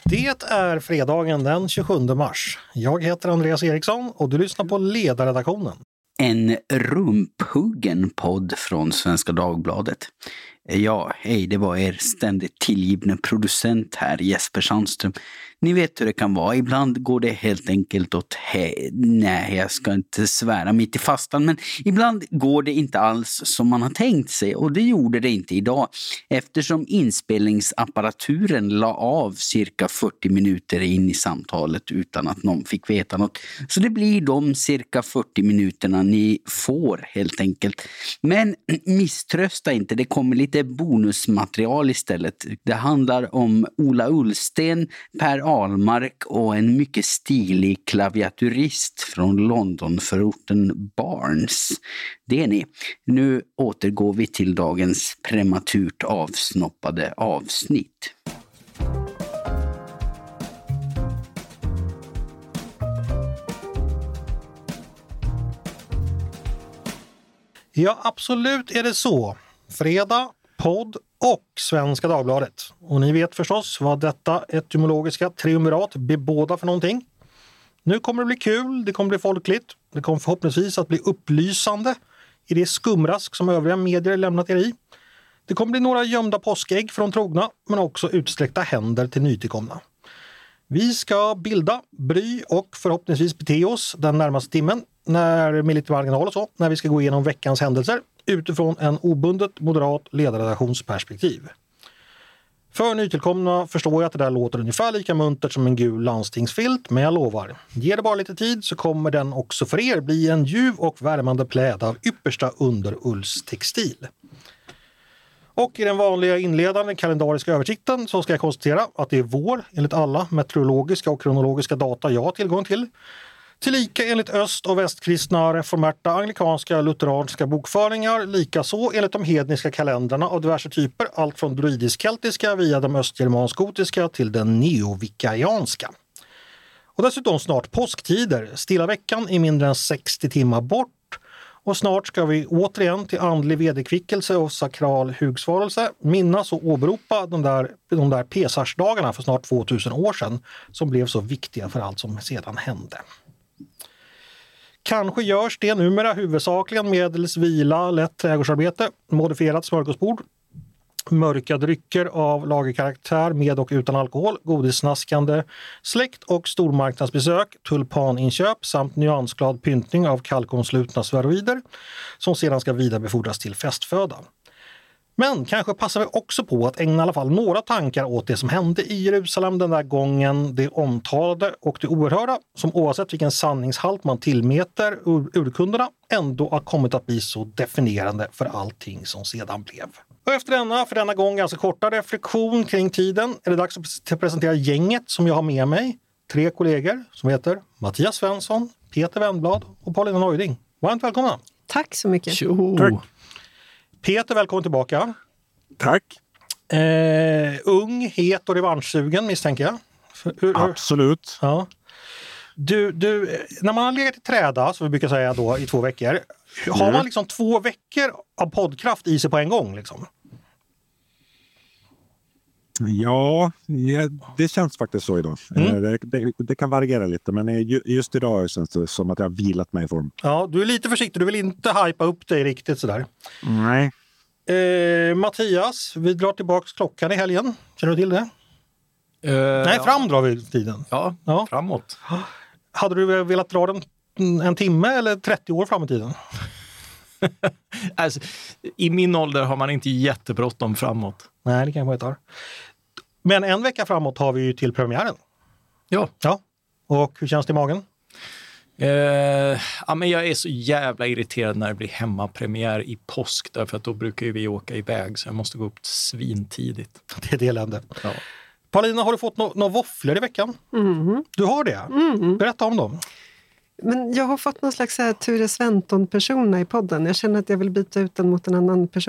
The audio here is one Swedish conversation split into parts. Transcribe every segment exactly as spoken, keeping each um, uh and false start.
Det är fredagen den tjugosjunde mars. Jag heter Andreas Eriksson och du lyssnar på Ledarredaktionen. En rumphuggen podd från Svenska Dagbladet. Ja, hej, det var er ständigt tillgivna producent här, Jesper Sandström. Ni vet hur det kan vara. Ibland går det helt enkelt åt he- Nej, jag ska inte svära mitt i fastan. Men ibland går det inte alls som man har tänkt sig. Och det gjorde det inte idag. Eftersom inspelningsapparaturen la av cirka fyrtio minuter in i samtalet utan att någon fick veta något. Så det blir de cirka fyrtio minuterna ni får helt enkelt. Men misströsta inte, det kommer lite bonusmaterial istället. Det handlar om Ola Ullsten, Per Ahlmark och en mycket stilig klaviaturist från Londonförorten Barnes. Det är ni. Nu återgår vi till dagens prematurt avsnoppade avsnitt. Ja, absolut är det så. Fredag, podd och Svenska Dagbladet. Och ni vet förstås vad detta etymologiska triumvirat bebådar för någonting. Nu kommer det bli kul, det kommer bli folkligt. Det kommer förhoppningsvis att bli upplysande i det skumrask som övriga medier lämnat er i. Det kommer bli några gömda påskägg från trogna, men också utsträckta händer till nytillkomna. Vi ska bilda, bry och förhoppningsvis bete oss den närmaste timmen, när med lite marginal och så, när vi ska gå igenom veckans händelser utifrån en obundet moderat ledarredaktionsperspektiv. För nytillkomna förstår jag att det där låter ungefär lika muntert som en gul landstingsfilt, men jag lovar. Ge det bara lite tid så kommer den också för er bli en ljuv och värmande pläd av yppersta underullstextil. Och i den vanliga inledande kalendariska översikten så ska jag konstatera att det är vår enligt alla meteorologiska och kronologiska data jag har tillgång till. Tillika enligt öst- och västkristna reformerta anglikanska lutheranska bokföringar, likaså enligt de hedniska kalendrarna av diverse typer, allt från druidisk-keltiska via de östgermansk-gotiska till den neovikaianska. Och dessutom snart påsktider, stilla veckan i mindre än sextio timmar bort. Och snart ska vi återigen till andlig vederkvickelse och sakral hugsvarelse minnas och åberopa de där, de där pesarsdagarna för snart tvåtusen år sedan som blev så viktiga för allt som sedan hände. Kanske görs det numera huvudsakligen medels vila, lätt trädgårdsarbete, modifierat smörgåsbord, mörka drycker av lagerkaraktär med och utan alkohol, godissnaskande, släkt- och stormarknadsbesök, tulpaninköp samt nyansglad pyntning av kalkonslutna sfäroider som sedan ska vidarebefordras till festföda. Men kanske passar vi också på att ägna i alla fall några tankar åt det som hände i Jerusalem den där gången, det omtalade och det oerhörda, som oavsett vilken sanningshalt man tillmäter ur urkunderna ändå har kommit att bli så definierande för allting som sedan blev. Och efter denna, för denna gång ganska korta reflektion kring tiden, är det dags att presentera gänget som jag har med mig. Tre kollegor som heter Mattias Svensson, Peter Wennblad och Paulina Neuding. Varmt välkomna! Tack så mycket! Tjo. Tack! Peter, välkommen tillbaka. Tack. Eh, ung, het och revanschsugen misstänker jag. Hur, Absolut. Ja. Du, du, när man har legat i träda, som vi brukar säga då, i två veckor, har Mm. man liksom två veckor av poddkraft i sig på en gång? Liksom? Ja, ja, det känns faktiskt så idag. Mm. Det, det, det kan variera lite, men just idag känns det som att jag har vilat mig i form. Ja, du är lite försiktig, du vill inte hypa upp dig riktigt sådär. Nej. Eh, Mattias, vi drar tillbaka klockan i helgen. Känner du till det? Uh, Nej, fram drar vi tiden. Ja, Ja. framåt. Hade du velat dra den en timme eller trettio år fram i tiden? Alltså, i min ålder har man inte jättebråttom framåt. Nej, det kanske jag tar. Men en vecka framåt har vi ju till premiären. Ja. Ja. Och hur känns det i magen? Uh, ja, men jag är så jävla irriterad när det blir hemmapremiär i påsk. Därför att då brukar ju vi åka iväg. Så jag måste gå upp svintidigt. Det är det elände. Ja. Paulina, har du fått några no- våfflor i veckan? Mm. Du har det? Mm. Berätta om dem. Men jag har fått någon slags så här Ture Sventon-persona i podden. Jag känner att jag vill byta ut den mot en annan persona.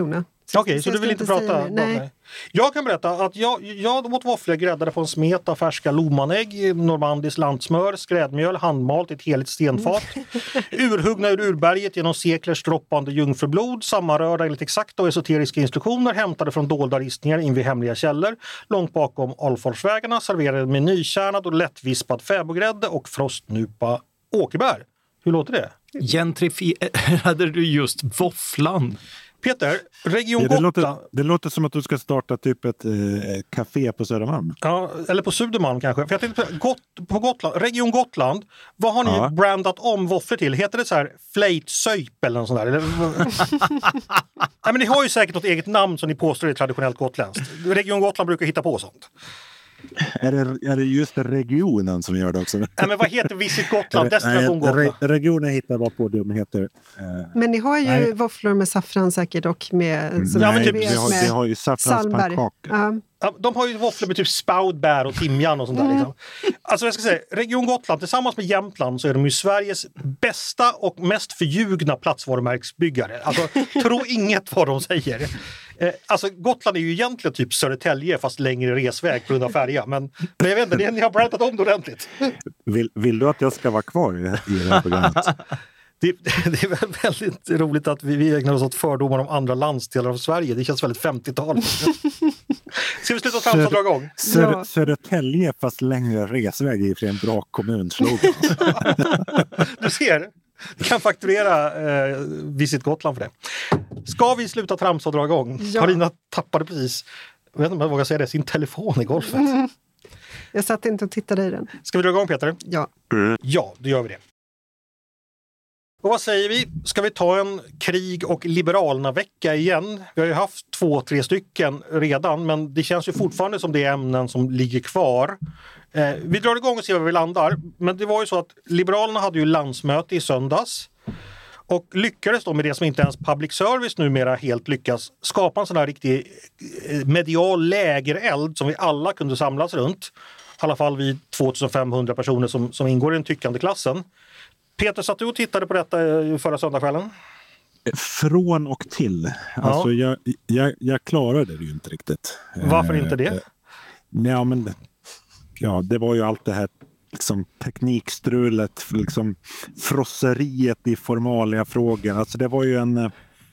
Okej, okay, så du vill inte prata? Nej. Nej. Jag kan berätta att jag, jag åt våfflor gräddade på en smet av färska lomanägg, normandiskt lantsmör, skrädmjöl, handmalt i ett heligt stenfat. Urhuggna ur urberget genom seklers droppande jungfrublod, sammanrörda enligt exakta och esoteriska instruktioner, hämtade från dolda ristningar in vid hemliga källor, långt bakom Alforsvägarna, serverade med nykärnad och lättvispad fäbodgrädde och frostnupa åkerbär. Hur låter det? Gentrifierade du just våfflan? Peter, Region ja, det, Gotland... låter, det låter som att du ska starta typ ett eh, café på Södermalm. Ja, eller på Södermalm kanske. För jag tänkte på, Got, på Gotland, Region Gotland, vad har ni ja. brandat om våfflor till? Heter det så här flejtsöjp eller något sånt där? Eller... Nej, men ni har ju säkert något eget namn som ni påstår är traditionellt gotländskt. Region Gotland brukar hitta på sånt. Är det, är det just regionen som gör det också? Nej, men vad heter Visit Gotland? Destination Gotland? Re, regionen hittar vad på de heter. Eh, men ni har ju nej. våfflor med saffran säkert och med... Mm, som nej, typ, vi har, vi har ju saffranspannkakor. Ja. Ja, de har ju våfflor med typ spoutbär och timjan och sånt där. Liksom. Alltså jag ska säga, Region Gotland tillsammans med Jämtland så är de ju Sveriges bästa och mest förljugna platsvarumärksbyggare. Alltså tro inget vad de säger. Eh, alltså Gotland är ju egentligen typ Södertälje fast längre resväg på grund av färja. Men, men jag vet inte, ni har brandat om det ordentligt. Vill, vill du att jag ska vara kvar i, i det här programmet? Det, det är väldigt roligt att vi, vi ägnar oss åt fördomar om andra landsdelar av Sverige. Det känns väldigt femtiotal. Ska vi sluta tramsa och dra igång? Söder, Ja. Södertälje fast längre resväg är för en bra kommunslogan. Du ser, vi kan fakturera eh, Visit Gotland för det. Ska vi sluta tramsa och dra igång? Ja. Carina tappade precis, jag vet inte om jag vågar säga det, sin telefon i golfet. Mm. Jag satt inte och tittade i den. Ska vi dra igång, Peter? Ja. Mm. Ja, då gör vi det. Och vad säger vi? Ska vi ta en krig- och liberalna-vecka igen? Vi har ju haft två, tre stycken redan, men det känns ju fortfarande som det är ämnen som ligger kvar. Eh, vi drar igång och ser var vi landar. Men det var ju så att Liberalerna hade ju landsmöte i söndags och lyckades då med det som inte ens public service numera helt lyckas skapa en sån här riktig medial lägereld som vi alla kunde samlas runt. I alla fall vi tvåtusenfemhundra personer som, som ingår i den tyckande klassen. Peter, satt du och tittade på detta förra söndagskvällen? Från och till. Ja. Alltså jag, jag, jag klarade det ju inte riktigt. Varför inte det? Eh, nej, men ja, det var ju allt det här liksom, teknikstrulet, liksom, frosseriet i formalia frågor. Alltså det var ju en...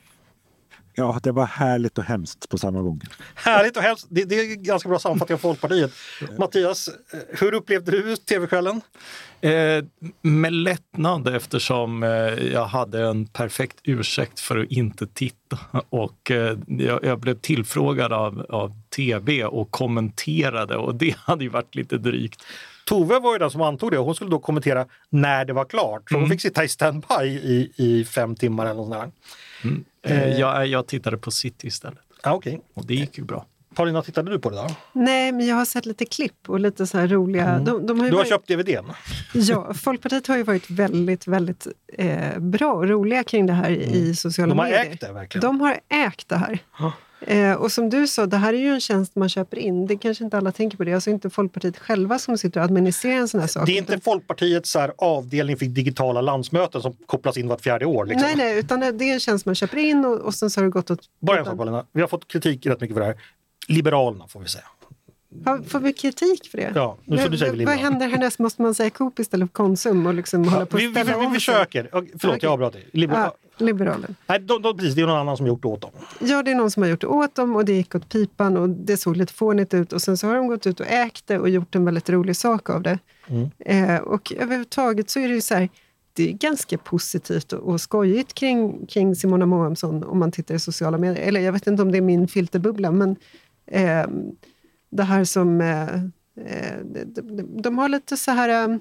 Ja, det var härligt och hemskt på samma gång. Härligt och hemskt. Det, det är ganska bra sammanfattning av Folkpartiet. Mattias, hur upplevde du tv-kvällen? Eh, med lättnad eftersom eh, jag hade en perfekt ursäkt för att inte titta. Och eh, jag, jag blev tillfrågad av, av tv och kommenterade och det hade ju varit lite drygt. Tove var ju den som antog det och hon skulle då kommentera när det var klart. Så hon fick sitta i standby i, i fem timmar eller något sånt där. Mm. Eh, jag, jag tittade på City istället. Ah, okej. Okay. Och det gick ju bra. Paulina, tittade du på det då? Nej, men jag har sett lite klipp och lite så här roliga... Mm. De, de har ju du har varit... köpt D V D:n? Ja, Folkpartiet har ju varit väldigt, väldigt eh, bra och roliga kring det här mm. i sociala medier. De har medier. ägt det verkligen. De har ägt det här. Ah. Eh, och som du sa, det här är ju en tjänst man köper in. Det kanske inte alla tänker på det. Alltså inte Folkpartiet själva som sitter och administrerar en sån här sak. Det är inte Folkpartiets så här avdelning för digitala landsmöten som kopplas in vart fjärde år. Liksom. Nej, nej, utan det är en tjänst man köper in och, och sen så har det gått åt... Bara en sak, Paulina. Vi har fått kritik rätt mycket för det här. Liberalerna får vi säga. Får vi kritik för det? Ja, nu så du säger vi Vad händer härnäst? Måste man säga Coop istället för Konsum och liksom ja, hålla på vi, vi, vi, vi försöker. Förlåt, okay. jag avbröt dig. Liber- ja, liberalen. Nej, de, de, precis, det är någon annan som gjort det åt dem. Ja, det är någon som har gjort det åt dem och det gick åt pipan och det såg lite fånigt ut och sen så har de gått ut och ägt det och gjort en väldigt rolig sak av det. Mm. Eh, och överhuvudtaget så är det ju så här, det är ganska positivt och, och skojigt kring, kring Simona Moamsson om man tittar i sociala medier. Eller jag vet inte om det är min filterbubbla, men eh, det här som eh, de, de, de har lite så här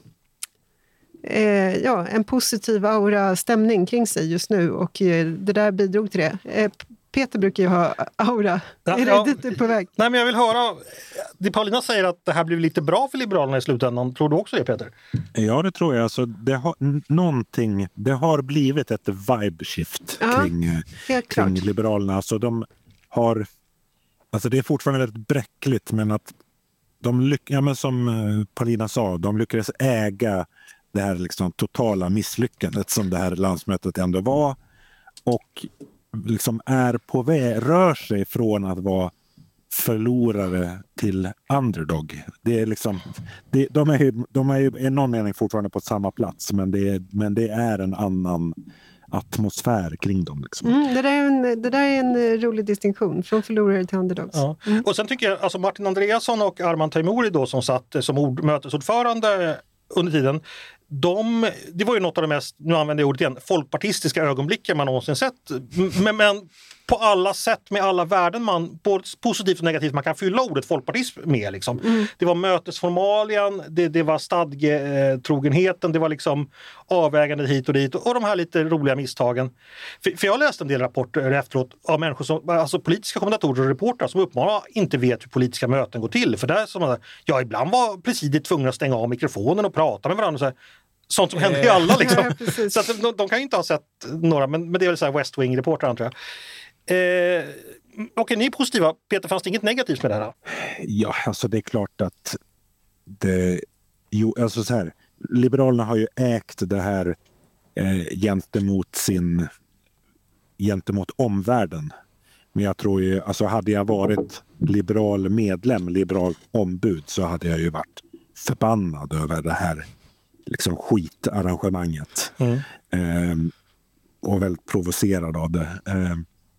eh, ja, en positiv aura stämning kring sig just nu och eh, det där bidrog till det. Eh, Peter brukar ju ha aura. Ja, är det ja, dit du är på väg? Nej, men jag vill höra, det Paulina säger att det här blir lite bra för Liberalerna i slutändan. Tror du också det, Peter? Ja, det tror jag. Alltså, det har någonting, det har blivit ett vibe shift ja, kring, kring Liberalerna. Alltså, de har, alltså, det är fortfarande rätt bräckligt, men att de lyck, ja, men som Paulina sa, de lyckades äga det här liksom totala misslyckandet som det här landsmötet ändå var. Och liksom är på väg, rör sig från att vara förlorare till underdog. Det är liksom, det, de, är ju, de är ju i någon mening fortfarande på samma plats, men det, är, men det är en annan atmosfär kring dem. Liksom. Mm, det, där är en, det där är en rolig distinktion, från förlorare till underdogs. Ja. Mm. Och sen tycker jag, alltså Martin Andreasson och Arman Teimouri då, som satt som ord, mötesordförande under tiden, de, det var ju något av de mest, nu använder jag ordet igen, folkpartistiska ögonblicken man någonsin sett. Men, men på alla sätt, med alla värden man, både positivt och negativt, man kan fylla ordet folkpartism med. Liksom. Mm. Det var mötesformalien, det, det var stadgetrogenheten, det var liksom avvägande hit och dit och, och de här lite roliga misstagen. För, för jag läste en del rapporter efteråt av människor som, alltså politiska kommentatorer och reportrar som uppmanar inte vet hur politiska möten går till. För där som ja, ibland var presidiet tvungna att stänga av mikrofonen och prata med varandra och så här. Sånt som händer i alla liksom. Ja, så att de, de kan ju inte ha sett några, men, men det är väl så här West Wing-reporter antar jag. Eh, Okej, ni är positiva. Peter, fanns det inget negativt med det här? Ja, alltså det är klart att det, jo, alltså så här, Liberalerna har ju ägt det här eh, gentemot sin gentemot omvärlden. Men jag tror ju, alltså hade jag varit liberal medlem, liberal ombud, så hade jag ju varit förbannad över det här liksom skitarrangemanget. Mm. Eh, och väldigt provocerad av det. Eh,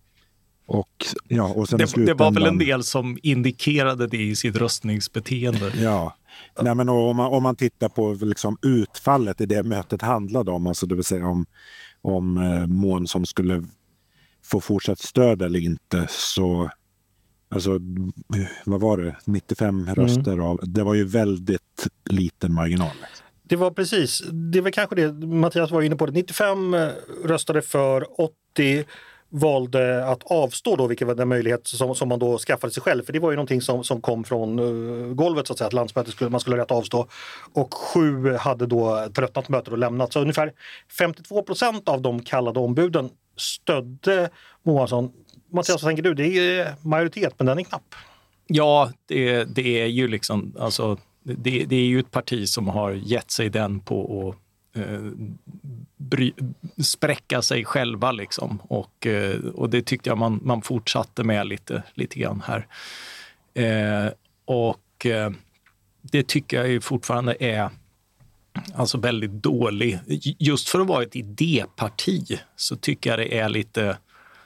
och, ja, och sen det, det var väl en del som indikerade det i sitt röstningsbeteende. Ja, nej, men om man, om man tittar på liksom utfallet i det mötet handlade om, alltså det vill säga om, om eh, Mån som skulle få fortsatt stöd eller inte, så alltså, vad var det? nittiofem röster mm. av, det var ju väldigt liten marginal. Det var precis, det är väl kanske det Mattias var inne på, det. nittiofem röstade för, åttio valde att avstå då, vilket var den möjlighet som, som man då skaffade sig själv. För det var ju någonting som, som kom från uh, golvet så att säga, att landsmötet skulle, man skulle ha rätt att avstå. Och sju hade då tröttnat mötet och lämnat. Så ungefär femtiotvå procent av de kallade ombuden stödde Moansson. Mattias, vad tänker du? Det är majoritet, men den är knapp. Ja, det, det är ju liksom, alltså, det, det är ju ett parti som har gett sig den på att eh, bry, spräcka sig själva liksom. Och, eh, och det tyckte jag man, man fortsatte med lite, lite grann här. Eh, och eh, det tycker jag ju fortfarande är alltså väldigt dålig. Just för att vara ett idéparti så tycker jag det är lite,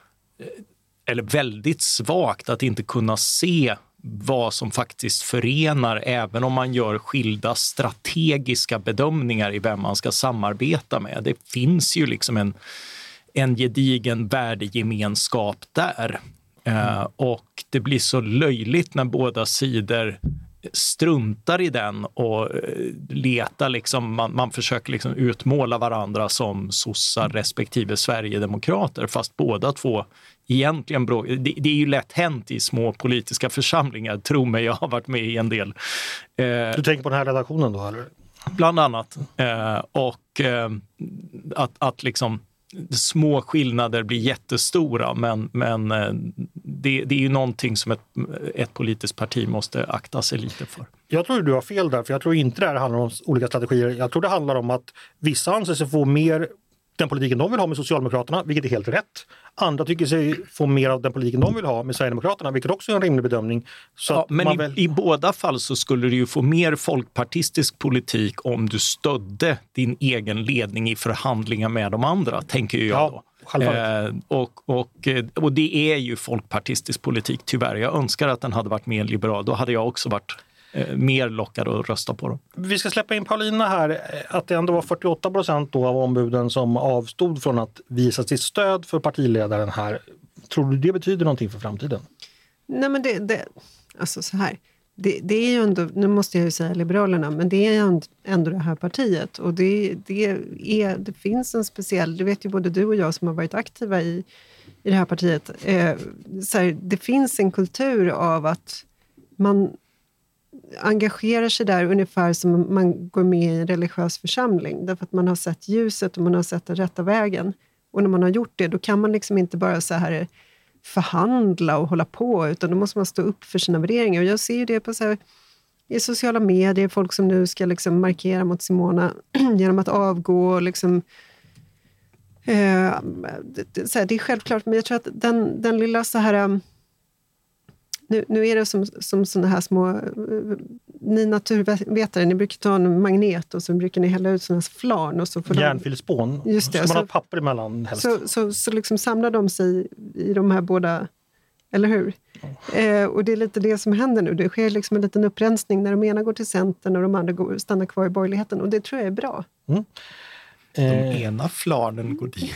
eller väldigt svagt att inte kunna se vad som faktiskt förenar, även om man gör skilda strategiska bedömningar i vem man ska samarbeta med. Det finns ju liksom en, en gedigen värdegemenskap där. Mm. Uh, och det blir så löjligt när båda sidor struntar i den och letar liksom, man, man försöker liksom utmåla varandra som sossar respektive Sverigedemokrater, fast båda två egentligen bråk. Det, det är ju lätt hänt i små politiska församlingar, tro mig, jag har varit med i en del. Eh, du tänker på den här redaktionen då, eller? Bland annat. Eh, och eh, att, att liksom små skillnader blir jättestora, men, men det, det är ju någonting som ett, ett politiskt parti måste akta sig lite för. Jag tror du har fel där, för jag tror inte det här handlar om olika strategier. Jag tror det handlar om att vissa anser sig få mer den politiken de vill ha med Socialdemokraterna, vilket är helt rätt. Andra tycker sig få mer av den politiken de vill ha med Sverigedemokraterna, vilket också är en rimlig bedömning. Så ja, men i, väl... i båda fall så skulle du ju få mer folkpartistisk politik om du stödde din egen ledning i förhandlingar med de andra, tänker jag ja, då. Eh, och, och, och det är ju folkpartistisk politik, tyvärr. Jag önskar att den hade varit mer liberal. Då hade jag också varit eh, mer lockad att rösta på dem. Vi ska släppa in Paulina här. Att det ändå var fyrtioåtta procent då av ombuden som avstod från att visa sitt stöd för partiledaren här. Tror du det betyder någonting för framtiden? Nej, men det, det alltså så här. Det, det är ju ändå, nu måste jag ju säga Liberalerna, men det är ändå det här partiet. Och det, det, är, det finns en speciell, det vet ju både du och jag som har varit aktiva i, i det här partiet. Eh, så här, det finns en kultur av att man engagerar sig där ungefär som man går med i en religiös församling. Därför att man har sett ljuset och man har sett den rätta vägen. Och när man har gjort det, då kan man liksom inte bara så här förhandla och hålla på, utan då måste man stå upp för sina värderingar. Och jag ser ju det på så här, i sociala medier, folk som nu ska liksom markera mot Simona genom att avgå och liksom Eh, det, så här, det är självklart, men jag tror att den, den lilla så här... Um, nu, nu är det som, som såna här små... Uh, ni naturvetare, ni brukar ta en magnet och så brukar ni hälla ut såna här flarn. Och så får järnfilspån. Just det. Så man så, har papper emellan helst. Så, så, så liksom samlar de sig i de här båda... Eller hur? Mm. Eh, och det är lite det som händer nu. Det sker liksom en liten upprensning när de ena går till Centern och de andra går, stannar kvar i borgerligheten. Och det tror jag är bra. Mm. De eh. ena flarnen går dit.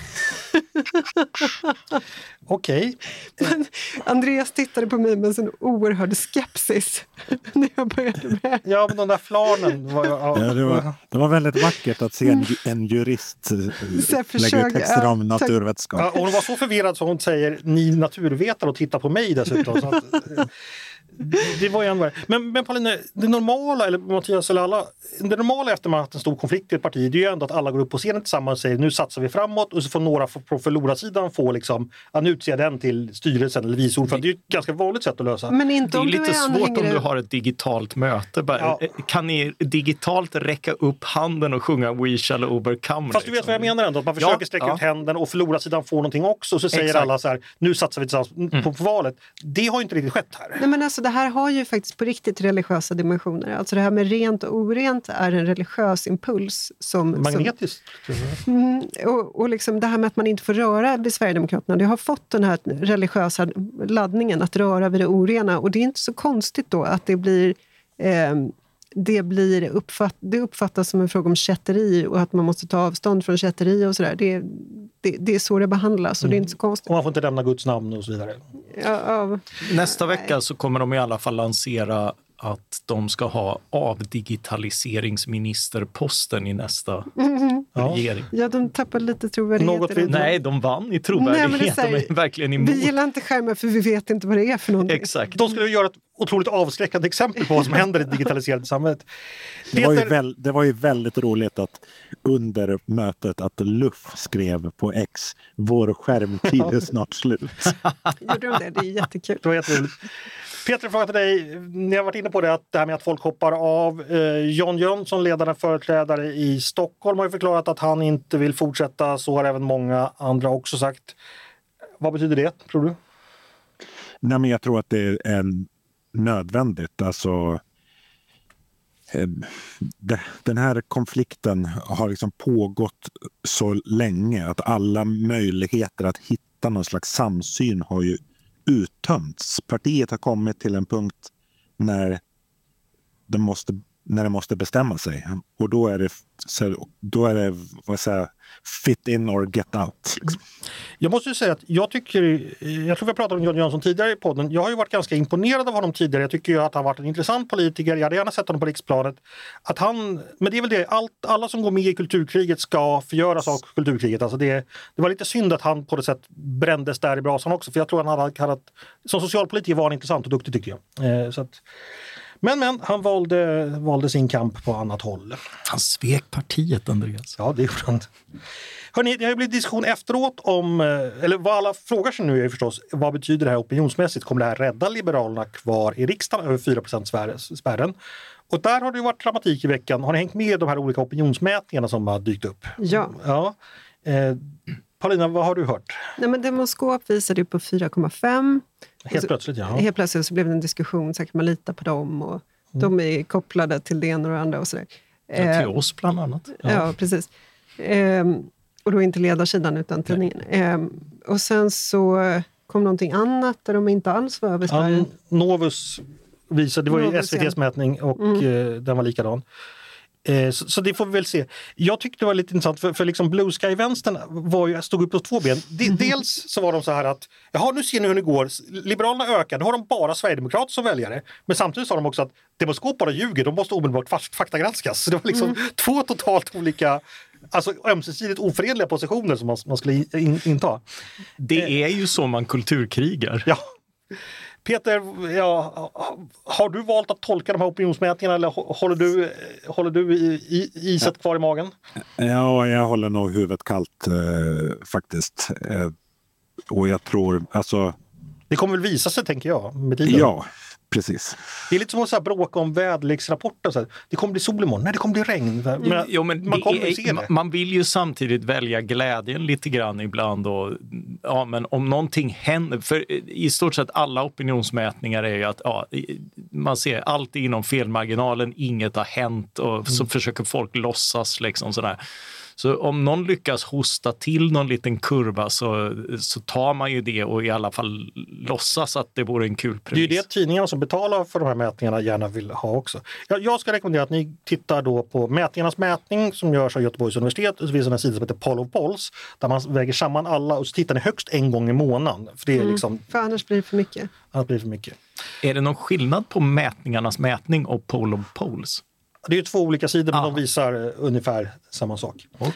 Okej. Okay. Andreas tittade på mig med en sån oerhörd skepsis när jag började med. Ja, men de där flarnen var, ja, ja, det, var, det var väldigt vackert att se en, en jurist lägga texter om ja, naturvetenskap. Ja, och hon var så förvirrad så hon säger ni naturvetare och tittar på mig dessutom. Så att, det var ju ändå. Men, men Paulina, det normala, eller Mattias eller alla, det normala efter man har haft en stor konflikt i ett parti, det är ju ändå att alla går upp på scenen tillsammans och säger nu satsar vi framåt och så får några på förlorarsidan få liksom, att utse den till styrelsen eller vice ordförande. Det är ju ett ganska vanligt sätt att lösa. Men inte om det är lite du är svårt anhängare... om du har ett digitalt möte. Bara, ja. Kan ni digitalt räcka upp handen och sjunga We shall overcome? Fast du vet liksom vad jag menar ändå, att man försöker ja, sträcka ja. ut händen och förlorarsidan får någonting också, så säger Exakt. alla så här, nu satsar vi tillsammans mm. på, på valet. Det har ju inte riktigt skett här. Nej, men alltså det här har ju faktiskt på riktigt religiösa dimensioner. Alltså det här med rent och orent är en religiös impuls. Som, Magnetiskt. Som, mm, och, och liksom det här med att man inte får röra vid Sverigedemokraterna, det har fått den här religiösa laddningen att röra vid det orena. Och det är inte så konstigt då att det blir... Eh, det, blir uppfatt, det uppfattas som en fråga om kätteri och att man måste ta avstånd från kätteri och sådär. Det, det, det är så det behandlas och mm. det är inte så konstigt. Och man får inte lämna Guds namn och så vidare. Ja, ja. Nästa vecka så kommer de i alla fall lansera att de ska ha avdigitaliseringsministerposten i nästa mm. regering. Ja, de tappar lite trovärdighet. Vi... Nej, de vann i trovärdighet. Nej, det är de är verkligen emot. Vi gillar inte skärmar för vi vet inte vad det är för någonting. Exakt. De skulle göra ett otroligt avskräckande exempel på vad som händer i ett digitaliserat samhället. Det var, ju väl, det var ju väldigt roligt att under mötet att Luff skrev på X, vår skärmtid är snart slut. Gjorde de det? Det är jättekul. Det var jätteroligt. Peter, fråga till dig. Ni har varit inne på det, att det här med att folk hoppar av. Eh, John Jönsson, ledande företrädare i Stockholm, har ju förklarat att han inte vill fortsätta. Så har även många andra också sagt. Vad betyder det, tror du? Nej, men jag tror att det är nödvändigt. Alltså, eh, det, den här konflikten har liksom pågått så länge att alla möjligheter att hitta någon slags samsyn har ju uttömts. Partiet har kommit till en punkt när det måste, när det måste bestämma sig. Och då är det, då är det vad säger, fit in or get out. Liksom. Jag måste ju säga att jag tycker, jag tror vi har pratat om John Jönsson tidigare i podden, jag har ju varit ganska imponerad av honom tidigare. Jag tycker ju att han har varit en intressant politiker. Jag hade gärna sett honom på riksplanet. Att han, men det är väl det, allt, alla som går med i kulturkriget ska förgöras av kulturkriget. Alltså det, det var lite synd att han på det sätt brändes där i brasan också, för jag tror att han hade, hade som socialpolitiker var han intressant och duktig, tycker jag. Eh, så att, men, men han valde, valde sin kamp på annat håll. Han svek partiet, Andreas. Ja, det gjorde han. Hörrni, det har ju blivit diskussion efteråt om, eller vad alla frågar sig nu är förstås, vad betyder det här opinionsmässigt? Kommer det här rädda Liberalerna kvar i riksdagen över fyra procent spärren? Och där har det ju varit dramatik i veckan. Har ni hängt med i de här olika opinionsmätningarna som har dykt upp? Ja. Ja. Eh, Paulina, vad har du hört? Nej, men Demoskop visade ju på fyra komma fem. Helt så, plötsligt, ja. Helt plötsligt så blev det en diskussion, så kan man lita på dem och mm. de är kopplade till det ena och det andra och sådär. Ja, till oss bland annat. Ja, ja precis. Eh, och då inte ledarsidan utan tidningen. Eh, och sen så kom någonting annat där de inte alls var över spärren. Um, Novus visade, det var ju S V T:s mätning och mm. eh, den var likadan. Eh, så, så det får vi väl se. Jag tyckte det var lite intressant för, för liksom Blue Sky-vänstern var ju, stod upp på två ben. De, mm. Dels så var de så här att jaha, nu ser ni hur det går. Liberalerna ökar, då har de bara Sverigedemokrater som väljare. Men samtidigt sa de också att Demoskop bara ljuger, de måste omedelbart faktagranskas. Så det var liksom mm. två totalt olika, alltså ömsesidigt oförenliga positioner som man, man skulle in, inta. Det är ju så man kulturkrigar. Ja. Peter, ja, har du valt att tolka de här opinionsmätningarna eller håller du, håller du i, i, iset kvar i magen? Ja, jag håller nog huvudet kallt eh, faktiskt. Eh, och jag tror, alltså... Det kommer väl visa sig, tänker jag, med tiden. Ja, Precis. Det är lite som att så här bråka om väderleksrapporter. Så här, det kommer bli sol imorgon. Nej, det kommer bli regn. Men, jo, men man, kommer är, se det. man vill ju samtidigt välja glädjen lite grann ibland. Och, ja, men om någonting händer, för i stort sett alla opinionsmätningar är ju att ja, man ser allt inom felmarginalen, inget har hänt och mm. så försöker folk låtsas liksom sådär. Så om någon lyckas hosta till någon liten kurva så, så tar man ju det och i alla fall låtsas att det vore en kul premiss. Det är ju det tidningarna som betalar för de här mätningarna gärna vill ha också. Jag, jag ska rekommendera att ni tittar då på mätningarnas mätning som görs av Göteborgs universitet. Och så finns det en sida som heter Poll of Polls där man väger samman alla och så tittar ni högst en gång i månaden. För, det är liksom, mm, för annars blir det för mycket. Annars blir det för mycket. Är det någon skillnad på mätningarnas mätning och Poll of Polls? Det är ju två olika sidor men ah. de visar ungefär samma sak. Okay.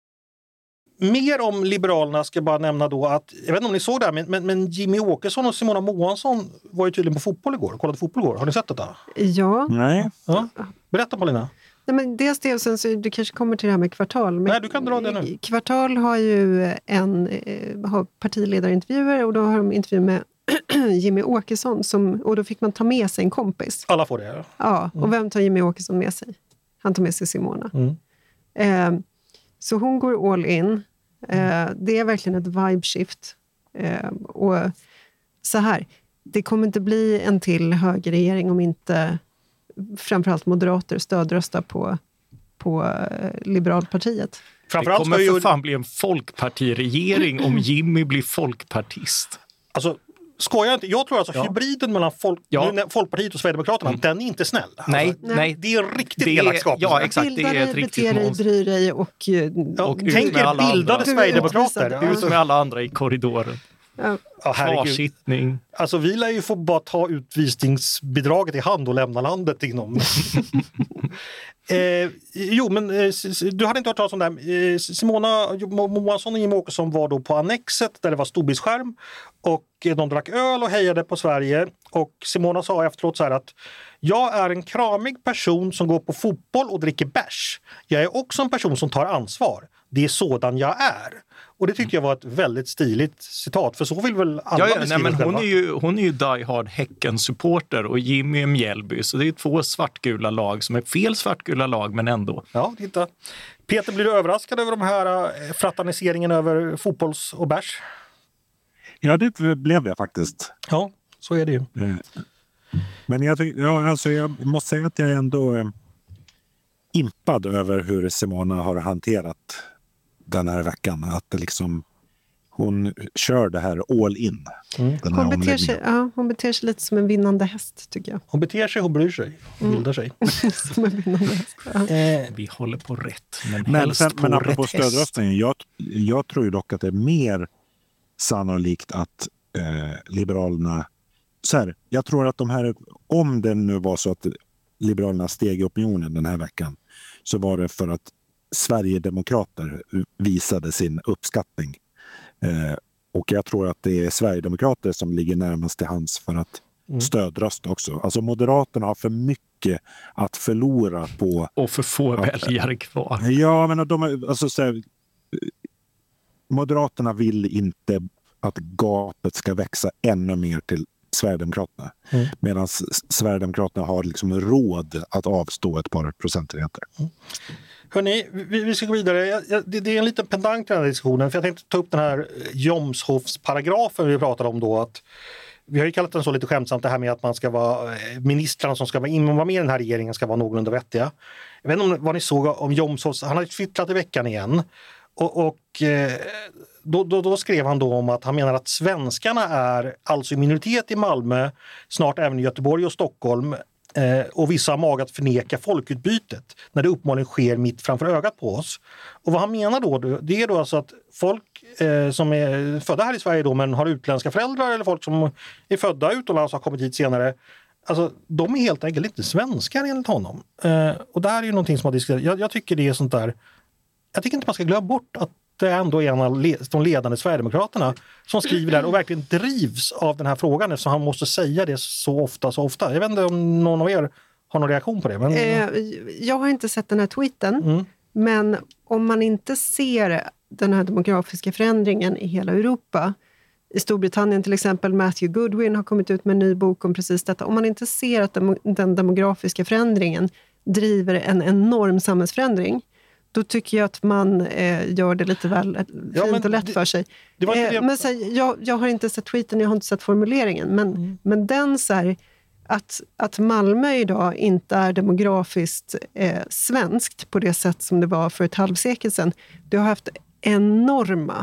Mer om Liberalerna ska jag bara nämna då att, jag vet inte om ni såg det här, men, men, men Jimmy Åkesson och Simona Moansson var ju tydligen på fotboll igår, kollade fotboll igår. Har ni sett detta? Ja. Nej. Ja. Berätta Paulina. Nej, men dels det och sen så du kanske kommer till det här med Kvartal. Men Nej, du kan dra det nu. Kvartal har ju en har partiledarintervjuer och då har de intervju med Jimmy Åkesson som, och då fick man ta med sig en kompis. Alla får det. Ja, ja och vem tar Jimmy Åkesson med sig? Han tar med sig Simona. Mm. Eh, så hon går all in. Eh, det är verkligen ett vibe shift. Eh, och så här, det kommer inte bli en till högerregering om inte framförallt moderater stödröstar på, på eh, Liberalpartiet. Det kommer för ju... fan bli en folkpartiregering om Jimmy blir folkpartist. Alltså, skojar inte. Jag tror alltså ja. hybriden mellan folk, ja. Folkpartiet och Sverigedemokraterna, mm. den är inte snäll. Nej, alltså, nej. Det är riktigt det är, elakskap. Ja, exakt. Det är ett riktigt mål. Bryr dig och... Ja, och tänk er bildade Sverigedemokrater. Ut med alla andra i korridoren. Ja. Ja, Kvarsittning. Alltså vi lär ju få bara ta utvisningsbidraget i hand och lämna landet inom. eh, jo, men eh, du hade inte hört talas om det här. Eh, Simona Moansson och Jimmy Åkesson var då på Annexet där det var storbildsskärm och eh, de drack öl och hejade på Sverige. Och Simona sa efteråt så här att jag är en kramig person som går på fotboll och dricker bärs. Jag är också en person som tar ansvar. Det är sådan jag är. Och det tyckte jag var ett väldigt stiligt citat, för så vill väl alla ja, ja, nej, men hon själva. är ju hon är ju die hard Häcken-supporter och Jimmy är Mjällby, så det är två svartgula lag som är fel svartgula lag, men ändå. Ja, titta. Peter, blir du överraskad över de här fraterniseringen över fotbolls- och bärs? Ja, det blev jag faktiskt. Ja, så är det ju. Men jag, ja, alltså jag måste säga att jag är ändå eh, impad över hur Simona har hanterat den här veckan. Att det liksom, hon kör det här all in. Mm. Den här hon, beter sig, ja, hon beter sig lite som en vinnande häst, tycker jag. Hon beter sig, hon bryr sig. Hon bildar sig. Som en vinnande häst. Ja. Eh, vi håller på rätt. Men, men, sen, på men apropå rätt stödröstningen, jag, jag tror ju dock att det är mer sannolikt att eh, Liberalerna... Så här, jag tror att de här, om det nu var så att Liberalerna steg i opinionen den här veckan, så var det för att Sverigedemokrater visade sin uppskattning. Eh, och jag tror att det är Sverigedemokrater som ligger närmast till hands för att mm. stödrösta också. Alltså Moderaterna har för mycket att förlora på... Och för få att, väljare kvar. Ja, men de, alltså, så här, Moderaterna vill inte att gapet ska växa ännu mer till Sverigedemokraterna. Mm. Medan Sverigedemokraterna har liksom råd att avstå ett par procentenheter. Mm. Hörrni, vi, vi ska gå vidare. Jag, jag, det, det är en liten pendant i den här diskussionen. För jag tänkte ta upp den här Jomshofsparagrafen vi pratade om då. Att vi har ju kallat den så lite skämtsamt det här med att man ska vara ministrarna som ska vara, in, vara med i den här regeringen ska vara någorlunda vettiga. Jag vet inte om, vad ni såg om Jomshofs. Han har twittrat i veckan igen. Och, och då, då, då skrev han då om att han menar att svenskarna är alltså i minoritet i Malmö, snart även i Göteborg och Stockholm. Eh, och vissa har mag att förneka folkutbytet när det uppenbarligen sker mitt framför ögat på oss. Och vad han menar då, det är då alltså att folk eh, som är födda här i Sverige då, men har utländska föräldrar eller folk som är födda utomlands och har kommit hit senare, alltså de är helt enkelt inte svenskar enligt honom. Eh, och det här är ju någonting som har diskuterats. Jag, jag tycker det är sånt där, jag tycker inte man ska glömma bort att det är ändå en av de ledande Sverigedemokraterna som skriver där och verkligen drivs av den här frågan eftersom han måste säga det så ofta, så ofta. Jag vet inte om någon av er har någon reaktion på det. Men... Eh, jag har inte sett den här tweeten, mm. men om man inte ser den här demografiska förändringen i hela Europa I Storbritannien till exempel, Matthew Goodwin har kommit ut med en ny bok om precis detta. Om man inte ser att den demografiska förändringen driver en enorm samhällsförändring, då tycker jag att man eh, gör det lite väl ja, fint och lätt det, för sig. Det var inte det. Eh, men så här, jag, jag har inte sett tweeten, jag har inte sett formuleringen. Men, mm. men den så här, att, att Malmö idag inte är demografiskt eh, svenskt på det sätt som det var för ett halvsekel sedan, det har haft enorma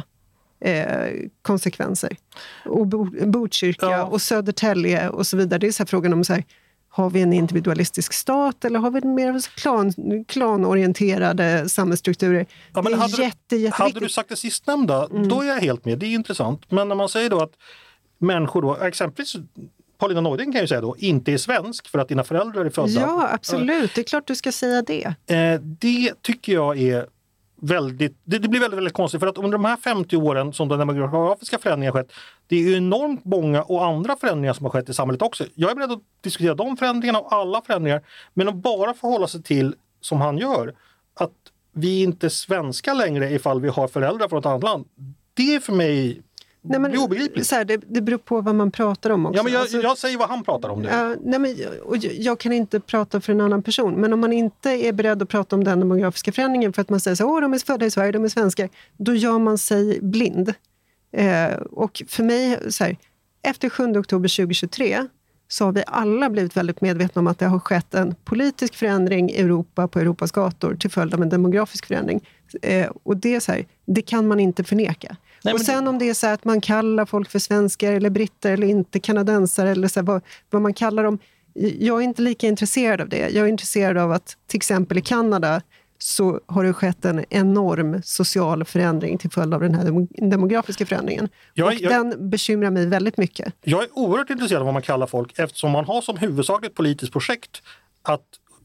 eh, konsekvenser. Och Botkyrka ja. och Södertälje och så vidare. Det är så här frågan om så här, har vi en individualistisk stat eller har vi en mer klan, klanorienterade samhällsstrukturer? Ja, men det är hade, jätte, jätteviktigt. Hade du sagt det sistnämnda, mm. då är jag helt med. Det är intressant. Men när man säger då att människor då, exempelvis Paulina Neuding kan ju säga då, inte är svensk för att dina föräldrar är födda. Ja, absolut. Det är klart du ska säga det. Eh, det tycker jag är väldigt, det, det blir väldigt, väldigt konstigt för att under de här femtio åren som den demografiska förändringen har skett, det är ju enormt många och andra förändringar som har skett i samhället också. Jag är beredd att diskutera de förändringarna och alla förändringar, men att bara förhålla sig till, som han gör, att vi inte är svenska längre ifall vi har föräldrar från ett annat land. Det är för mig nej, men, obegripligt. Så här, det, det beror på vad man pratar om också. Ja, men jag, alltså, jag säger vad han pratar om nu. Uh, nej, men, och jag, jag kan inte prata för en annan person. Men om man inte är beredd att prata om den demografiska förändringen för att man säger så åh, de är födda i Sverige, de är svenskar. Då gör man sig blind. Uh, och för mig, så här, efter sjunde oktober tjugohundratjugotre så har vi alla blivit väldigt medvetna om att det har skett en politisk förändring i Europa på Europas gator till följd av en demografisk förändring. Uh, och det är så här, det kan man inte förneka. Nej, och sen det... om det är så att man kallar folk för svenskar eller britter eller inte kanadensare eller så här, vad, vad man kallar dem. Jag är inte lika intresserad av det. Jag är intresserad av att till exempel i Kanada så har det skett en enorm social förändring till följd av den här demografiska förändringen. Jag, och jag, den bekymrar mig väldigt mycket. Jag är oerhört intresserad av vad man kallar folk eftersom man har som huvudsakligt politiskt projekt att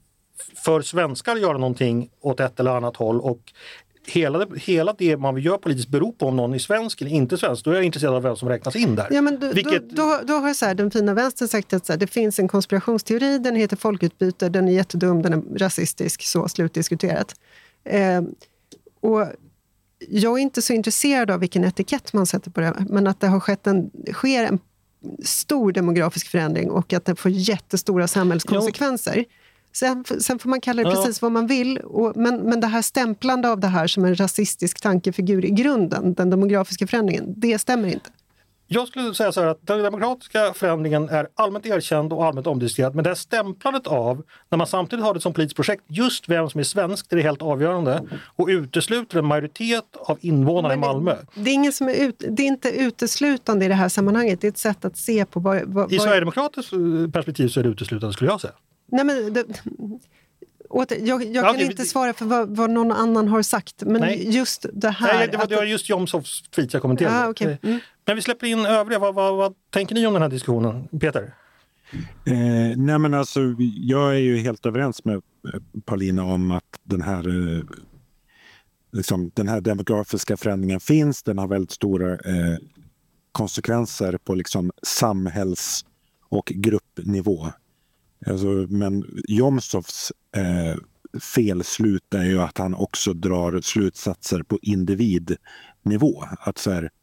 för svenskar göra någonting åt ett eller annat håll och Hela, hela det man vill göra politiskt beror på om någon är svensk eller inte svensk. Då är jag intresserad av vem som räknas in där. Ja, men då, Vilket... då, då, då har så här, den fina vänstern sagt att så här, det finns en konspirationsteori, den heter folkutbyte, den är jättedum, den är rasistisk, så slutdiskuterat. Eh, och jag är inte så intresserad av vilken etikett man sätter på det, men att det har skett en, sker en stor demografisk förändring och att det får jättestora samhällskonsekvenser. Jo. Sen, sen får man kalla det ja. precis vad man vill. Och, men, men det här stämplande av det här som en rasistisk tankefigur i grunden, den demografiska förändringen, det stämmer inte. Jag skulle säga så här att den demokratiska förändringen är allmänt erkänd och allmänt omdiskuterad. Men det här stämplandet av, när man samtidigt har det som politiskt projekt, just vem som är svensk, det är helt avgörande. Och utesluter en majoritet av invånarna i Malmö. Det, det, är ingen som är ut, det är inte uteslutande i det här sammanhanget. Det är ett sätt att se på vad... vad I Sverigedemokratisk perspektiv så är det uteslutande, skulle jag säga. Nej, men det, åter, jag, jag kan okay, inte svara för vad, vad någon annan har sagt, men nej. just det här... Nej, det var, det var just Jomshofs tweet jag kommenterade. Ah, okay. mm. Men vi släpper in övriga. Vad, vad, vad tänker ni om den här diskussionen, Peter? Eh, nej, men alltså, jag är ju helt överens med Paulina om att den här, eh, liksom, den här demografiska förändringen finns. Den har väldigt stora eh, konsekvenser på liksom, samhälls- och gruppnivå. Alltså, men Jomshofs eh, felslut är ju att han också drar slutsatser på individnivå. Att, så här,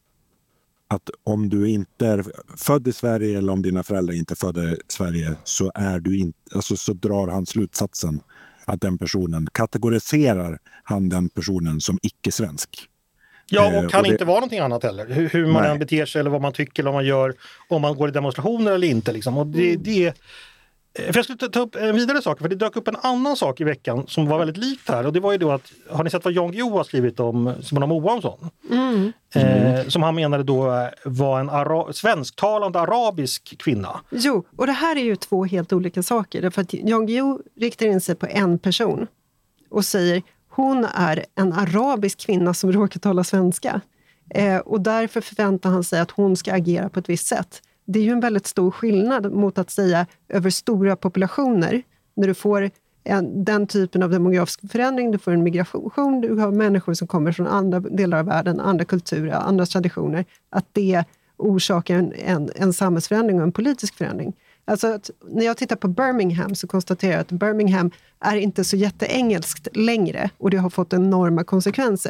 att om du inte är född i Sverige eller om dina föräldrar inte är födda i Sverige så, är du inte, alltså, så drar han slutsatsen att den personen, kategoriserar han den personen som icke-svensk. Ja, och kan och det... inte vara någonting annat heller. Hur, hur man än beter sig eller vad man tycker eller vad man gör, om man går i demonstrationer eller inte. Liksom. Och det, det, för jag skulle ta upp en vidare sak, för det dök upp en annan sak i veckan som var väldigt likt här. Och det var ju då att, har ni sett vad Jan Guillou har skrivit om Simona Moansson? Mm. Eh, som han menade då var en ara- svensktalande arabisk kvinna. Jo, och det här är ju två helt olika saker. Därför att Jan Guillou riktar in sig på en person och säger hon är en arabisk kvinna som råkar tala svenska. Eh, och därför förväntar han sig att hon ska agera på ett visst sätt. Det är ju en väldigt stor skillnad mot att säga över stora populationer. När du får en, den typen av demografisk förändring, du får en migration, du har människor som kommer från andra delar av världen, andra kulturer, andra traditioner. Att det orsakar en, en, en samhällsförändring och en politisk förändring. Alltså att, när jag tittar på Birmingham så konstaterar jag att Birmingham är inte så jätteengelskt längre och det har fått enorma konsekvenser.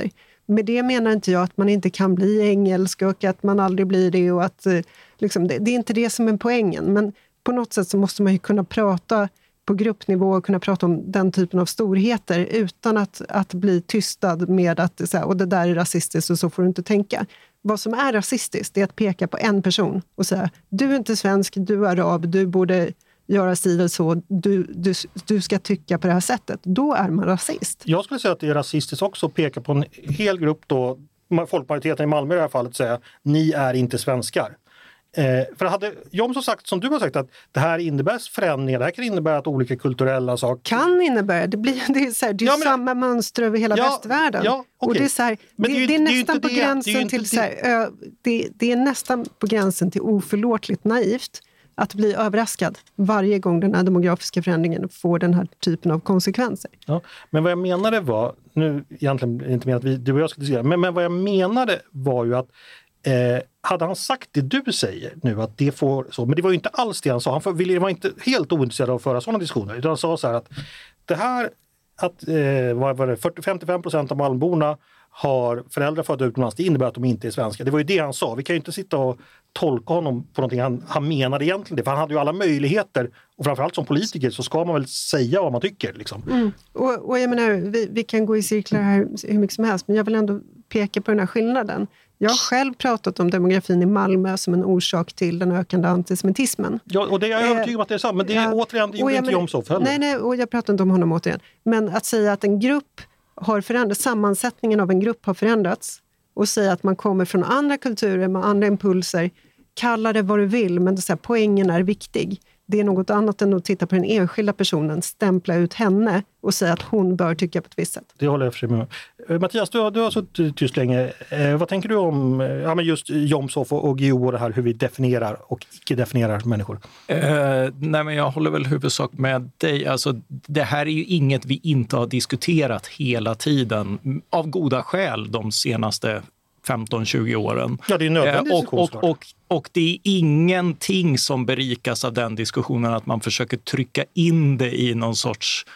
med det menar inte jag att man inte kan bli engelsk och att man aldrig blir det. Och att, liksom, det, det är inte det som är poängen. Men på något sätt så måste man ju kunna prata på gruppnivå och kunna prata om den typen av storheter utan att, att bli tystad med att så här, och det där är rasistiskt och så får du inte tänka. Vad som är rasistiskt är att peka på en person och säga, du är inte svensk, du är arab, du borde göra si så, du, du, du ska tycka på det här sättet. Då är man rasist. Jag skulle säga att det är rasistiskt också att peka på en hel grupp då, folkmajoriteten i Malmö i det här fallet, säga, ni är inte svenskar. Eh, för hade jag som sagt, som du har sagt, att det här innebär förändringar, det här kan innebära att olika kulturella saker... Kan innebära, det, blir, det är, så här, det är ja, men, samma mönster över hela ja, västvärlden. Ja, okay. Och det är, så här, det, det, är, det är nästan på det, gränsen det till... Så här, ö, det, det är nästan på gränsen till oförlåtligt naivt att bli överraskad varje gång den här demografiska förändringen får den här typen av konsekvenser. Ja, men vad jag menade var, nu egentligen inte med att vi, du och jag ska diskutera, men, men vad jag menade var ju att Eh, hade han sagt det du säger nu, att det får så, men det var ju inte alls det han sa. Han för, ville, var inte helt ointresserad av att föra sådana diskussioner, utan han sa så här att det här att eh, vad var det, fyrtio till femtiofem procent av Malmborna har föräldrar födda utomlands, det innebär att de inte är svenska. Det var ju det han sa. Vi kan ju inte sitta och tolka honom på någonting han, han menade egentligen det, för han hade ju alla möjligheter, och framförallt som politiker så ska man väl säga vad man tycker liksom. Mm. Och, och jag menar, vi, vi kan gå i cirklar här hur mycket som helst, men jag vill ändå peka på den här skillnaden. Jag har själv pratat om demografin i Malmö som en orsak till den ökande antisemitismen. Ja, och det är jag övertygad om att det är sant, men det är ja, återigen, det gjorde inte Jomshof heller. Nej, nej, och jag pratar inte om honom återigen. Men att säga att en grupp har förändrats, sammansättningen av en grupp har förändrats, och säga att man kommer från andra kulturer med andra impulser, kalla det vad du vill, men det så här, poängen är viktig. Det är något annat än att titta på den enskilda personen, stämpla ut henne och säga att hon bör tycka på ett visst sätt. Det håller jag för sig med. Mattias, du har, du har suttit tyst länge. Eh, vad tänker du om ja, men just Jomshof och, och G O och det här, hur vi definierar och icke definierar människor? Eh, nej, men jag håller väl huvudsak med dig. Alltså, det här är ju inget vi inte har diskuterat hela tiden, av goda skäl de senaste femton tjugo åren. Ja, det är nödvändigt. Eh, och, och, och, och det är ingenting som berikas av den diskussionen att man försöker trycka in det i någon sorts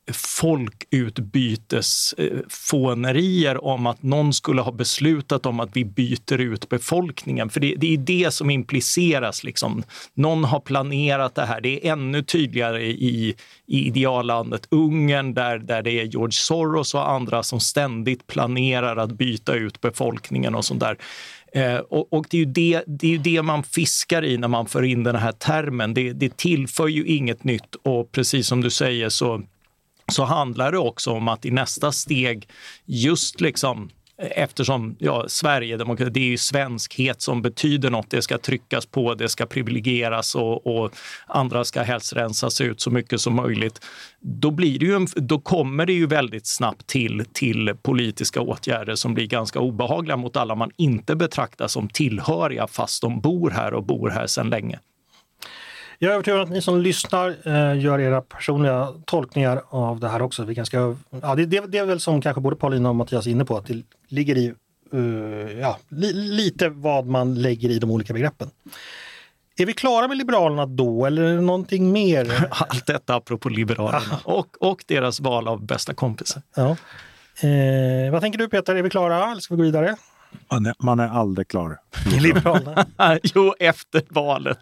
folkutbytesfånerier om att någon skulle ha beslutat om att vi byter ut befolkningen. För det, det är det som impliceras. Liksom. Någon har planerat det här. Det är ännu tydligare i, i ideallandet Ungern där, där det är George Soros och andra som ständigt planerar att byta ut befolkningen och sånt där. Eh, och, och det är ju det, det är ju det man fiskar i när man för in den här termen. Det, det tillför ju inget nytt, och precis som du säger så så handlar det också om att i nästa steg, just liksom eftersom ja, Sverigedemokrati, det är ju svenskhet som betyder något, det ska tryckas på, det ska privilegieras och, och andra ska helst rensas ut så mycket som möjligt. Då, blir det ju en, då kommer det ju väldigt snabbt till, till politiska åtgärder som blir ganska obehagliga mot alla man inte betraktar som tillhöriga fast de bor här och bor här sedan länge. Jag är övertygad att ni som lyssnar eh, gör era personliga tolkningar av det här också. Vi ganska, ja, det, det, det är väl som kanske både Paulina och Mattias är inne på, att det ligger i uh, ja, li, lite vad man lägger i de olika begreppen. Är vi klara med Liberalerna då, eller är det någonting mer? Allt detta apropå Liberalerna och, och deras val av bästa kompisar. Ja. Eh, vad tänker du, Peter? Är vi klara eller ska vi gå vidare? Man är, man är aldrig klar. I Liberalerna? Jo, efter valet.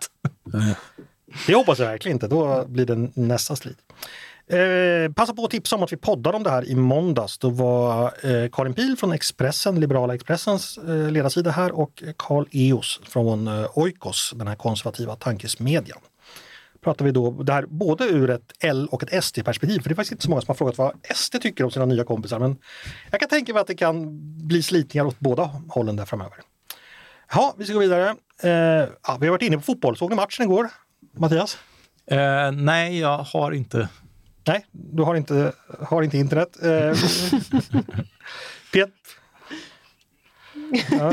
Det hoppas jag verkligen inte. Då blir det nästa strid. Eh, passa på att tipsa om att vi poddade om det här i måndags. Då var eh, Karin Pihl från Expressen, Liberala Expressens eh, ledarsida här, och Carl Eos från eh, Oikos, den här konservativa tankesmedjan. Pratar vi då där både ur ett L- och ett S D-perspektiv, för det är faktiskt inte så många som har frågat vad S D tycker om sina nya kompisar, men jag kan tänka mig att det kan bli slitningar åt båda hållen där framöver. Ja, vi ska gå vidare. Eh, ja, vi har varit inne på fotboll. Såg ni matchen igår, Mattias? Eh, nej, jag har inte. Nej, du har inte, har inte internet. Eh, Pet. Ja.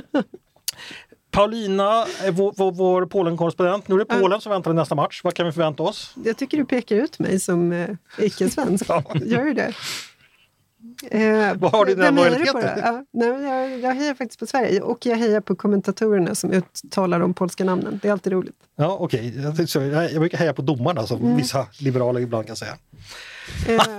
Paulina, vår, vår, vår Polen-korrespondent. Nu är det Polen ja. som väntar nästa match. Vad kan vi förvänta oss? Jag tycker du pekar ut mig som eh, icke-svensk. Ja. Gör du det? Eh, Vad har du den lojaliteten? Ja, nej, jag, jag hejar faktiskt på Sverige, och jag hejar på kommentatorerna som uttalar de polska namnen. Det är alltid roligt. Ja, okej. Okay. Jag, jag brukar heja på domarna som mm. vissa liberaler ibland kan säga. Eh,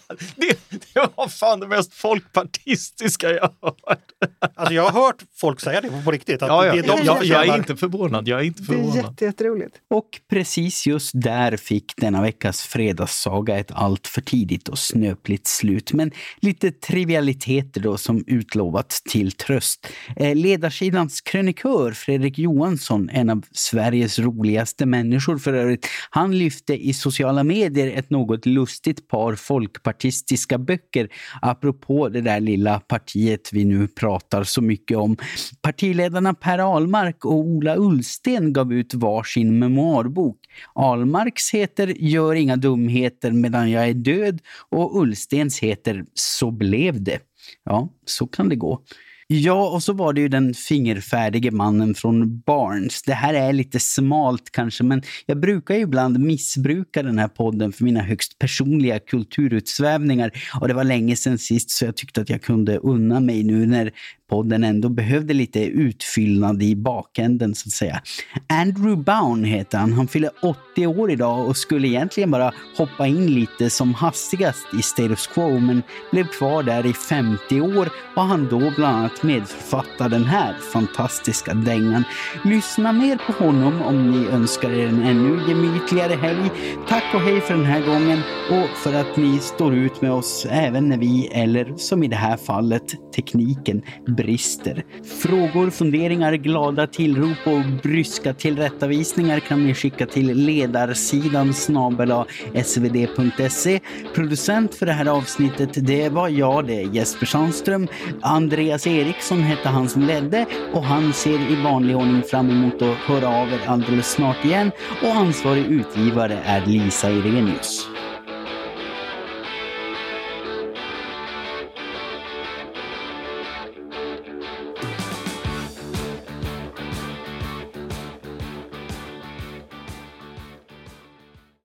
det, det var fan det mest folkpartistiska jag har hört. Alltså jag har hört folk säga det på riktigt. Att Ja, ja. det är de som jag, jag är tjänar- inte förvånad. Jag är inte Det är förvånad. jätte, jätteroligt. Och precis just där fick denna veckas fredagssaga ett allt för tidigt och snöpligt slut. Men lite trivialiteter då som utlovat till tröst. Eh, ledarsidans krönikör Fredrik Johansson, en av Sveriges roligaste människor för övrigt, han lyfte i sociala medier ett något lustigt par folkpartistiska böcker apropå det där lilla partiet vi nu pratar så mycket om. Partiledarna Per Ahlmark och Ola Ullsten gav ut varsin memoarbok. Ahlmarks heter Gör inga dumheter medan jag är död och Ullstens heter Så blev det. Ja, så kan det gå. Ja, och så var det ju den fingerfärdige mannen från Barnes. Det här är lite smalt kanske, men jag brukar ju ibland missbruka den här podden för mina högst personliga kulturutsvävningar. Och det var länge sedan sist så jag tyckte att jag kunde unna mig nu när podden ändå behövde lite utfyllnad i bakänden så att säga. Andrew Bown heter han. Han fyller åttio år idag och skulle egentligen bara hoppa in lite som hastigast i Status Quo, men blev kvar där i femtio år och han då bland annat medförfattade den här fantastiska dängan. Lyssna mer på honom om ni önskar er en ännu gemytligare helg. Tack och hej för den här gången och för att ni står ut med oss även när vi, eller som i det här fallet, tekniken brister. Frågor, funderingar, glada tillrop och bryska tillrättavisningar kan ni skicka till ledarsidan snabel-a s v d punkt se. Producent för det här avsnittet, det var jag det, Jesper Sandström. Andreas Eriksson hette han som ledde och han ser i vanlig ordning fram emot att höra av er alldeles snart igen och ansvarig utgivare är Lisa Irenius.